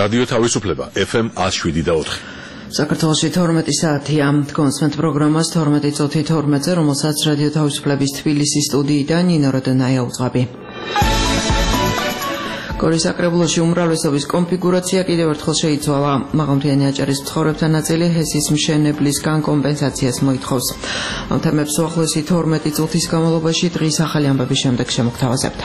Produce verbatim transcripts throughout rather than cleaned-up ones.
რადიო თავისუფლება ეფ ემ one oh seven და four. საქართველოში თორმეტი საათია. კონსმენტ პროგრამას თორმეტი წუთი თორმეტზე, რომელსაც რადიო თავისუფლების თბილისის სტუდიიდან ნინო როდონაია უძღვები. გორის საკრებულოში უმრავლესობის კონფიგურაცია კიდევ ერთხელ შეიცვალა. მაღალმთიანი აჭარის მცხოვრებთა ნაწილი ჰესის მშენებლისგან კომპენსაციას მოითხოვს. ამ თემებს უახლოესი თორმეტი წუთის განმავლობაში დღის ახალი ამბების შემდეგ შემოგთავაზებთ.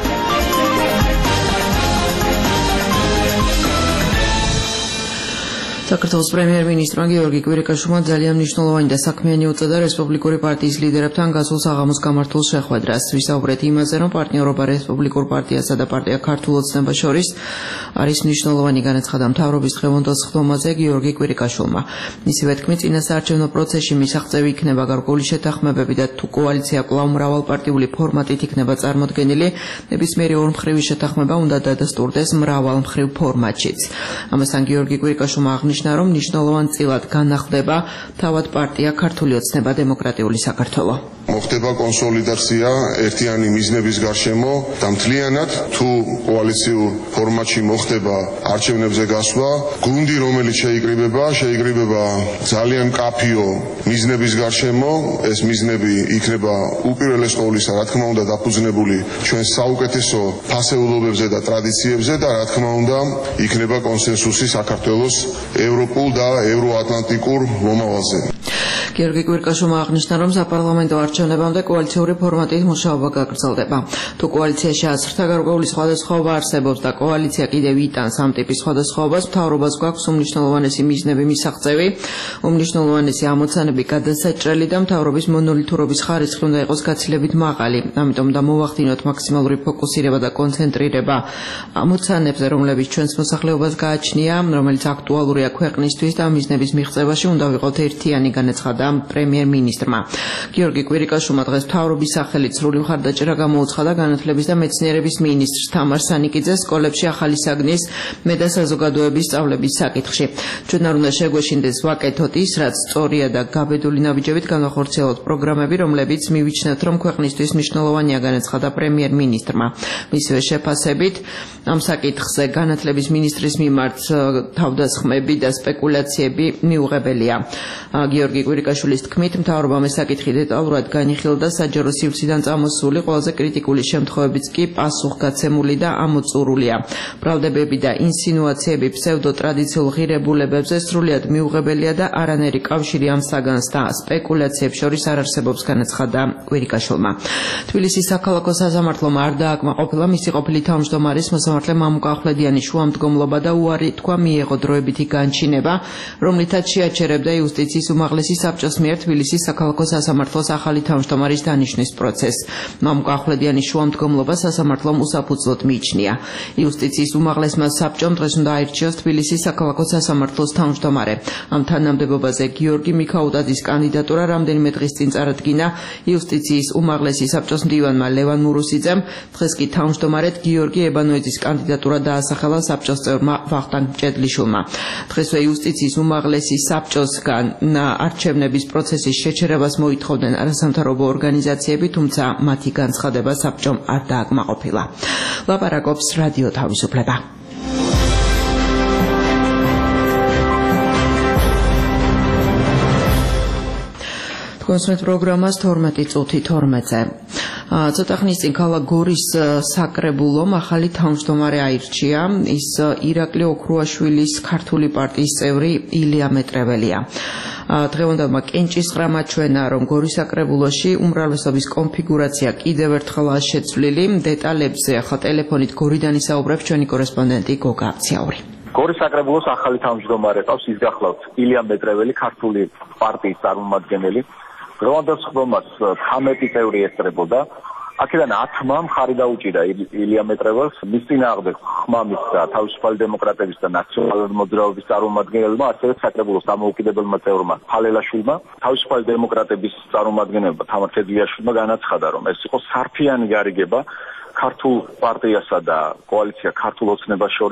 საქართველოს პრემიერ-მინისტრმა გიორგი კვირიკაშვილმა ძალიან მნიშვნელოვანი და საქმიანი უწოდა რესპუბლიკური პარტიის ლიდერებთან გასულ საღამოს გამართულ შეხვედრას. ვისაუბრეთ იმაზე, რომ პარტნიორობა რესპუბლიკურ პარტიასა და პარტია ქართულ ოცნებას შორის არის მნიშვნელოვანი, განაცხადა მთავრობის დღევანდელ სხდომაზე გიორგი კვირიკაშვილმა. მისივე თქმით, წინასაარჩევნო პროცესში მისაღწევი იქნება გარკვეული შეთანხმებები და თუ კოალიცია კვლავ მრავალპარტიული ფორმატით იქნება წარმოდგენილი, ნებისმიერი ორმხრივი შეთანხმება უნდა დადასტურდეს მრავალმხრივ ფორმატშიც. ამასთან გიორგი კვირიკაშვილმა აღნიშნა, რომ მნიშვნელოვან წილად განახლდება თავად პარტია ქართული ოცნება დემოკრატიული საქართველო. მოხდება კონსოლიდაცია ერთიანი მიზნების გარშემო და მთლიანად თუ კოალიციურ ფორმატში მოხდება არჩევნებზე გასვლა, გუნდი რომელიც შეიკრიბება, შეიკრიბება ძალიან მკაფიო მიზნების გარშემო. ეს მიზნები იქნება უპირველეს ყოვლისა, რა თქმა უნდა, დაფუძნებული ჩვენ საუკეთესო ფასეულობებზე და ტრადიციებზე და რა თქმა უნდა, იქნება კონსენსუსი საქართველოს ევროპულ და ევროატლანტიკურ მომავალზე. გიორგი კვირიკაშვილმა აღნიშნა, რომ საპარლამენტო არჩევნებამდე კოალიციური ფორმატით მუშაობა გაგრძელდება. თუ კოალიციაში აზრთა გარკვეული სხვადასხვაობა არსებობს და კოალიცია კიდევ იტანს ამ ტიპის სხვადასხვაობას, მთავრობას გვაქვს უმნიშვნელოვანესი მიზნები მისაღწევი, უმნიშვნელოვანესი ამოცანები გადასაჭრელი და მთავრობის მონოლითურობის ხარისხი უნდა იყოს გაცილებით მაღალი. ამიტომ და მოვახდინოთ მაქსიმალური ფოკუსირება და კონცენტრირება ამოცანებზე, რომლებიც ჩვენს მოსახლეობას გააჩნია, რომელიც აქტუალურია ქვეყნისთვის და მიზნების მიღწევაში უნდა ვიყოთ ერთიანი, განაცხადა პრემიერ-მინისტრმა. გიორგი კვირიკაშვილმა დღეს მთავრობის სახელით სრული მხარდაჭერა გამოუცხადა განათლების და მეცნიერების მინისტრს თამარ სანიკიძეს სკოლებში ახალი საგნის მე და საზოგადოების სწავლების საკითხში. ჩვენ არ უნდა შეგვეშინდეს ვაკეთოთ ის, რაც სწორია და გაბედული ნაბიჯებით განახორციელოთ პროგრამები, რომლებიც მივიჩნევთ, რომ ქვეყნისთვის მნიშვნელოვანია, განაცხადა პრემიერ-მინისტრმა. მისივე შეფასებით ამ საკითხზე განათლების მინისტრის მიმართ თავდასხმები და სპეკულაციები მიუღებელია. გიორგი კვირიკაშვილის თქმით, მთავრობამ ეს საკითხი დეტალურად განიხილდა, საჯარო სივრციდან წამოსული ყველაზე კრიტიკული შემთხვევებიც კი პასუხგაცემული და ამოწურულია. ბრალდებები და ინსინუაციები ფსევდოტრადიციულ ღირებულებებზე სრულიად მიუღებელია და არანაირი კავშირი ამ საგანს და სპეკულაციებს შორის არ არსებობს, განაცხადა კვირიკაშვილმა. თბილისის საქალაქო სასამართლომ არ დააკმაყოფილა მისი ყოფილი თავმჯდომარის მოსამართლე მამუკა ახვლედიანის შუამდგომლობა და უარი თქვა მიეღო დროებითი განჩინება, რომლითაც შეაჩერებდა იუსტიციის უმაღლესი საბჭოს მიერ თბილისის საქალაქო სასამართლოს ახალი თავმჯდომარის დანიშვნის პროცესს. მამუკა ახვლედიანის შუამდგომლობა სასამართლომ უსაფუძვლოდ მიიჩნია. იუსტიციის უმაღლესმა საბჭომ დღეს უნდა აირჩიოს თბილისის საქალაქო სასამართლოს თავმჯდომარე. ამ თანამდებობაზე გიორგი მიქაუტაძის კანდიდატურა რამდენიმე დღის წინ წარადგინა იუსტიციის უმაღლესი საბჭოს მდივანმა ლევან მურუსიძემ. დღეს კი თავმჯდომარედ გიორგი ებანოიძის კანდიდატურა დაასახელა საბჭოს წევრმა ვახტანგ ჭედლიშვილმა. დღესვე იუსტიციის უმაღლესი საბჭოსგან არჩევნების პროცესის შეჩერებას მოითხოვდნენ არასამთავრობო ორგანიზაციები, თუმცა მათი განცხადება საბჭომ არ დააკმაყოფილა. ლაპარაკობს რადიო თავისუფლება. კონსმენტ პროგრამას თორმეტი წუთი თორმეტზე. ცოტა ხნის წინ ქალაქ გორის საკრებულომ ახალი თავმჯდომარე აირჩია. ის ირაკლი ოქრუაშვილის ქართული პარტიის წევრი ილია მეტრეველია. დღევანდელმა კენჭისყრამ აჩვენა, რომ გორის საკრებულოში უმრავლესობის კონფიგურაცია კიდევ ერთხელაა შეცვლილი. დეტალებზე ახლა ტელეფონით გორიდან ისაუბრებს ჩვენი კორესპონდენტი გოგა აბციაური. გორის საკრებულოს ახალი თავმჯდომარე ყავს, ის გახლავთ ილია მეტრეველი, ქართული პარტიის წარმომადგენელი. დღევანდელ სხდომას ცხრამეტი წევრი ესწრებოდა. აქედან ათმა მხარი დაუჭირა ილია მეტრეველს, მის წინააღმდეგ ხმა მისცა თავისუფალი დემოკრატების და ნაციონალური მოძრაობის წარმომადგენელმა, ასევე საკრებულოს დამოუკიდებელმა წევრმა ფალელაშვილმა. თავისუფალი დემოკრატების წარმომადგენელმა თამარ თედლიაშვილმა განაცხადა, რომ ეს იყო სარფიანი გარიგება ქართულ პარტიასა და კოალიცია ქართულ ოცნებას შორის.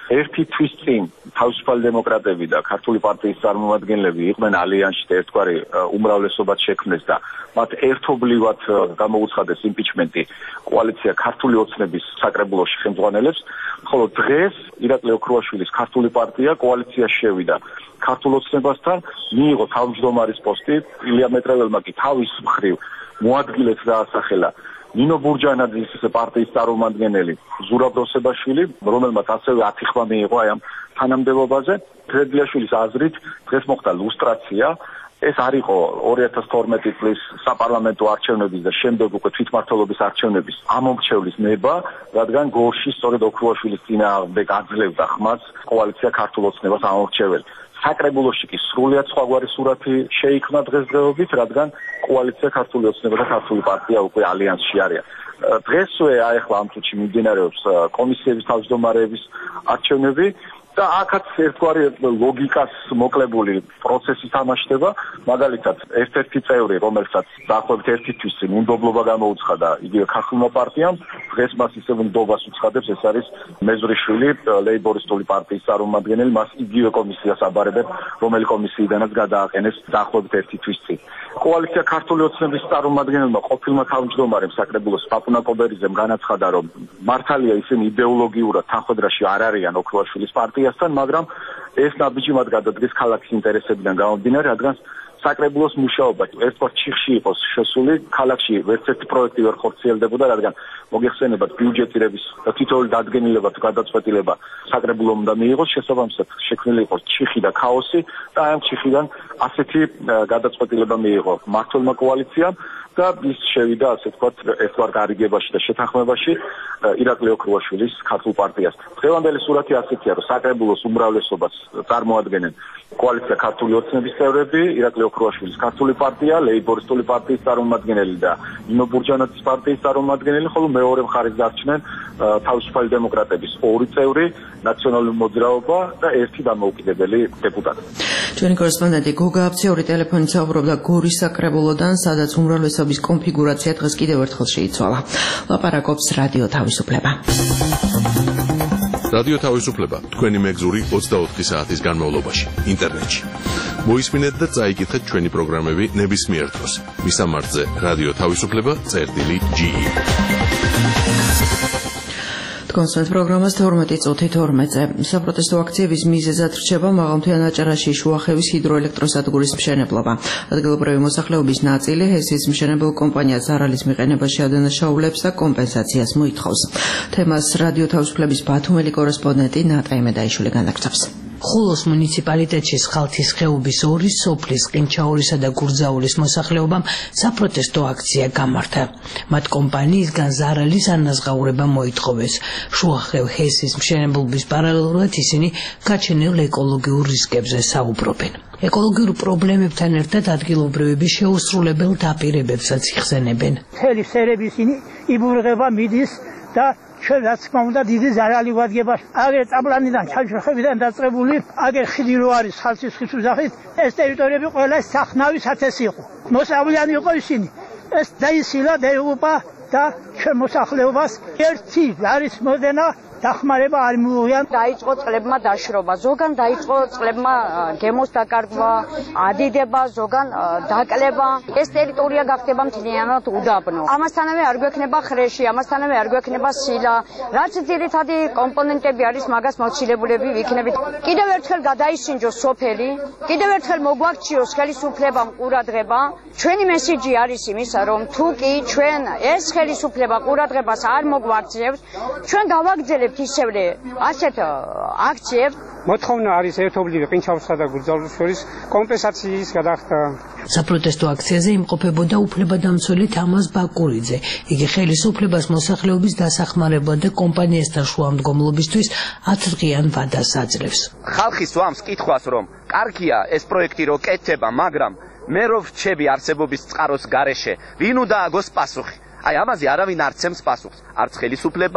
ერთი თვის წინ თავისუფალი დემოკრატები და ქართული პარტიის წარმომადგენლები იყვნენ ალიანსში და ერთგვარი უმრავლესობაც შექმნეს და მათ ერთობლივად გამოუცხადეს იმპიჩმენტი კოალიცია ქართული ოცნების საკრებულოში ხელმძღვანელებს, ხოლო დღეს ირაკლი ოქრუაშვილის ქართული პარტია კოალიციაში შევიდა ქართულ ოცნებასთან, მიიღო თავმჯდომარის პოსტი, ილია მეტრეველმა კი თავის მხრივ მოადგილეს დაასახელა ნინო ბურჯანაძის პარტიის წარმომადგენელი ზურაბ როსებაშვილი, რომელმაც ასევე ათი ხმა მიიღო აი ამ თანამდებობაზე. თედლიაშვილის აზრით დღეს მოხდა ლუსტრაცია. ეს არ იყო ორი ათას თორმეტი წლის საპარლამენტო არჩევნების და შემდეგ უკვე თვითმმართველობის არჩევნების ამომრჩევლის ნება, რადგან გორში სწორედ ოქრუაშვილის წინააღმდეგ აძლევდა ხმას კოალიცია ქართულ ოცნებას ამომრჩეველი. საკრებულოში კი სრულიად სხვაგვარი სურათი შეიქმნა დღესდღეობით, რადგან კოალიცია ქართული ოცნება და ქართული პარტია უკვე ალიანსში არიან. დღესვე აეხლა ამ წუთში მიმდინარეობს კომისიების თავმჯდომარეების არჩევნები და აქაც ერთგვარი ლოგიკას მოკლებული პროცესი თამაშდება. მაგალითად, ერთ-ერთი წევრი, რომელსაც დაახლოებით ერთი თვის წინ უნდობლობა გამოუცხადა იგივე ქართულმა პარტიამ, დღეს მას ისევ უნდობას უცხადებს, ეს არის მეზრიშვილი, ლეიბორისტული პარტიის წარმომადგენელი, მას იგივე კომისიას აბარებენ, რომელი კომისიიდანაც გადააყენეს დაახლოებით ერთი თვის წინ. კოალიცია ქართული ოცნების წარმომადგენელმა ყოფილმა თავმჯდომარემ საკრებულოს პაპუნა კობერიძემ განაცხადა, რომ მართალია ისინი იდეოლოგიურად თანხმედრაში არ არიან ოქრუაშვილის პარტიასთან, მაგრამ ეს ნაბიჯი მათ გადადგეს ქალაქის ინტერესებიდან გამომდინარე, რადგან საკრებულოს მუშაობა ერთგვარ ჩიხში იყოს შესული, ქალაქში ვერც ერთი პროექტი ვერ ხორციელდებოდა, რადგან მოგეხსენებათ ბიუჯეტირების თითოეული დადგენილება თუ გადაწყვეტილება საკრებულომ უნდა მიიღოს, შესაბამისად შექმნილი იყოს ჩიხი და ქაოსი და ამ ჩიხიდან ასეთი გადაწყვეტილება მიიღო მმართველმა კოალიციამ და ის შევიდა, ასე ვთქვათ, ერთგვარ გარიგებაში და შეთანხმებაში ირაკლი ოქრუაშვილის ქართულ პარტიასთან. დღევანდელი სურათი ასეთია, რომ საკრებულოს უმრავლესობას წარმოადგენენ კოალიცია ქართული ოცნების წევრები, ირაკლი ოქრუაშვილის ქართული პარტია, ლეიბორისტული პარტიის წარმომადგენელი და ნინო ბურჯანაძის პარტიის წარმომადგენელი, ხოლო მეორე მხარეს დარჩნენ თავისუფალი დემოკრატების ორი წევრი, ნაციონალური მოძრაობა და ერთი დამოუკიდებელი დეპუტატი. ჩვენი კორესპონდენტი გოგა აბციური ტელეფონით საუბრობდა გორის საკრებულოდან, სადაც უმრავლესობის კონფიგურაცია დღეს კიდევ ერთხელ შეიცვალა. ლაპარაკობს რადიო თავისუფლება. რადიო თავისუფლება თქვენი მეგზური ოცდაოთხი საათის განმავლობაში ინტერნეტში. მოისმინეთ და წაიკითხეთ ჩვენი პროგრამები ნებისმიერ დროს. მისამართზე რადიო თავისუფლება წერტილი ჯი. კონსერტ პროგრამას თორმეტი წუთი თორმეტზე. საპროტესტო აქციების მიზეზად რჩება მაღალმთიან აჭარაში შუახევის ჰიდროელექტროსადგურის მშენებლობა. ადგილობრივი მოსახლეობის ნაწილი ჰესის მშენებელ კომპანიას ზარალის მიყენებაში ადანაშაულებს და კომპენსაციას მოითხოვს. თემას რადიო თავისუფლების ბათუმელი კორესპონდენტი ნატა იმედაიშვილი განაგრძობს. ხულოს მუნიციპალიტეტში სხალთის ხეობის ორი სოფლის ყინჩაურისა და გურძაულის მოსახლეობამ საპროტესტო აქცია გამართა. მათ კომპანიისგან ზარალის ანაზღაურება მოითხოვეს. შუახევ ჰესის მშენებლობის პარალელურად ისინი გაჩენილ ეკოლოგიურ რისკებზე საუბრობენ. ეკოლოგიურ პრობლემებთან ერთად ადგილობრივების შეუსრულებელ დაპირებებსაც იხსენებენ. მთელი სერები ისინი იბურღება მიდის და ჩვენ რაც თქმა უნდა დიდი ზარალი ვადგება. აგერ წაბლანიდან ჩალჩხებიდან დაწყებული, აგერ ხიდი რო არის ხალხის ხის უძახით, ეს ტერიტორიები ყველა სახნავის ათასი იყო. მოსავლიანი იყო ისინი. ეს დაისილა დაიღუპა და ჩვენ მოსახლეობას ერთი არის მოდენა დახმარება არ მიუღიან. დაიწყო წყლებმა დაშრობა, ზოგან დაიწყო წყლებმა გემოს დაკარგვა, ადიდება, ზოგან დაკლება. ეს ტერიტორია გახდება მთლიანად უდაბნო. ამასთანავე არ გვექნება ხრეში, ამასთანავე არ გვექნება სილა. რაც ძირითადი კომპონენტები არის მაგას მოცილებულები ვიქნებით. კიდევ ერთხელ გადაისინჯოს სოფელი, კიდევ ერთხელ მოგვაქციოს ხელისუფლებამ ყურადღება. ჩვენი მესიჯი არის იმისა, რომ თუ კი ჩვენ ეს ხელისუფლება ყურადღებას არ მოგვაქციევს, ჩვენ გავაგრძელებთ ისევე ასეთ აქციებს. მოთხოვნა არის ერთობლივი ყინჩაურსა და გურძაულის შორის კომპენსაციის გადახდა. საპროტესტო აქციაზე იმყოფებოდა უფლებადამცველი თამაზ ბაკურიძე. იგი ხელისუფლებას მოსახლეობის დასახმარებლად და კომპანიასთან შუამდგომლობისთვის ათდღიან ვადას აძლევს. ხალხი სვამს კითხვას, რომ კარგია ეს პროექტი რო კეთდება, მაგრამ მე რო ვრჩები არსებობის წყაროს გარეშე, ვინ უნდა აგოს პასუხი? აი ამაზე არავინ არ ცემს პასუხს, არც ხელისუფლება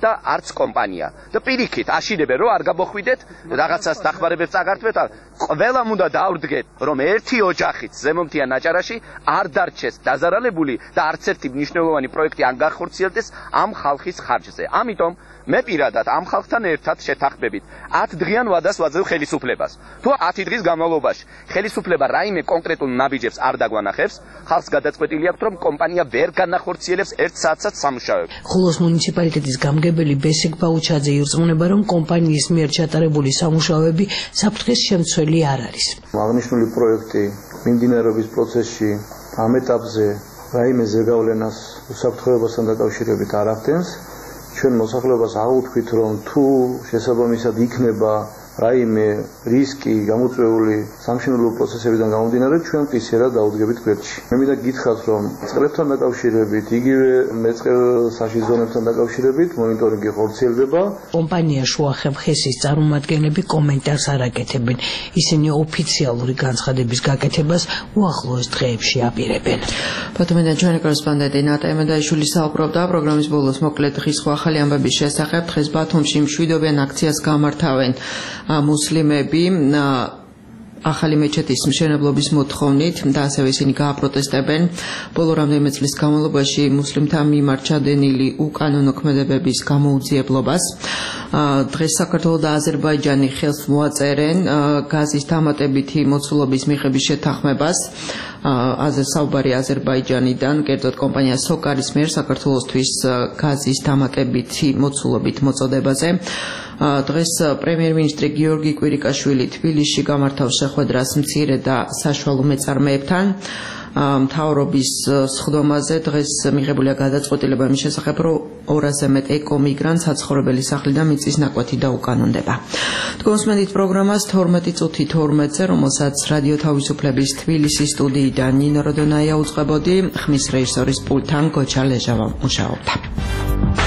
და არც კომპანია. და პირიქით აშინებენ რომ არ გამოხვიდეთ რაღაცას დახმარებებს წაგართვეთ, ყველამ უნდა დავრდგეთ რომ ერთი ოჯახით ზემომთიან აჭარაში არ დარჩეს დაზარალებული და არც ერთი მნიშვნელოვანი პროექტი არ გახორციელდეს ამ ხალხის ხარჯზე. ამიტომ მე პირადად ამ ხალხთან ერთად შეთანხმებით ათ დღიან ვადას ვაძლევ ხელისუფლებას. თუ ათი დღის განმავლობაში ხელისუფლება რაიმე კონკრეტულ ნაბიჯებს არ დაგვანახებს, ხალხს გადაწყვეტილი აქვს რომ კომპანია ვერ განახორციელებს ერთ საათსაც სამუშაოებს. ხულოს მუნიციპალიტეტის გამგებელი ბესიკ ბაუჩაძე ირწმუნება რომ კომპანიის მიერ ჩატარებული სამუშაოები საფრთხეს შემცველი არ არის. აღნიშნული პროექტი მიმდინარეობის პროცესში ამ ეტაპზე რაიმე ზეგავლენას უსაფრთხოებასთან დაკავშირებით არ ახდენს. ჩვენ მოსახლეობას აღვთქვით რომ თუ შესაბამისად იქნება რაიმე რისკი გამოწვეული სამშენებლო პროცესებიდან გამომდინარე, ჩვენ მტკიცებულად დაუდგებით გვერდში. მე მინდა გითხრათ რომ წყლებთან დაკავშირებით, იგივე მეწყერსაში ზონებთან დაკავშირებით მონიტორინგი ხორციელდება. კომპანია შუახებ ხესის წარმომადგენლები კომენტარს არ აკეთებენ. ისინი ოფიციალური განცხადების გაკეთებას უახლოეს დღეებში აპირებენ. ბათუმიდან ჩვენი კორესპონდენტი ნატა ემედაიშვილი საუბრობდა პროგრამის ბოლოს მოკლედ დღის ახალი ამბების შესახებ. დღეს ბათუმში მშვიდობიან აქციას გამართავენ მუსლიმები ახალი მეჩეთის მშენებლობის მოთხოვნით და ასევე ისინი გააპროტესტებენ ბოლო რამდენიმე წლის განმავლობაში მუსლიმთა მიმართ ჩადენილი უკანონო ქმედებების გამოუძიებლობას. დღეს საქართველოს და აზერბაიჯანი ხელს მოაწერენ გაზის დამატებითი მოცულობის მიღების შეთანხმებას. აზერ საუბარი აზერბაიჯანიდან, კერძოდ კომპანია სოკარის მიერ საქართველოსთვის გაზის დამატებითი მოცულობით მოწოდებაზე. დღეს პრემიერ-მინისტრი გიორგი კვირიკაშვილი თბილისში გამართავს შეხვედრას მცირე და საშუალო მეწარმეებთან. მთავრობის სხდომაზე დღეს მიღებულია გადაწყვეტილება იმის შესახებ, რომ ორასზე მეტ ეკომიგრანტს საცხოვრებელი სახლიდან მიწის ნაკვეთი დაუკანონდება. თქვენსმენით პროგრამას თორმეტი წუთი თორმეტზე, რომელსაც რადიო თავისუფლების თბილისის სტუდიიდან ნინო როდონაია უწყებოდი, ხმის რეჟისორის პულტთან გოჩა ლეჟავა მუშაობდა.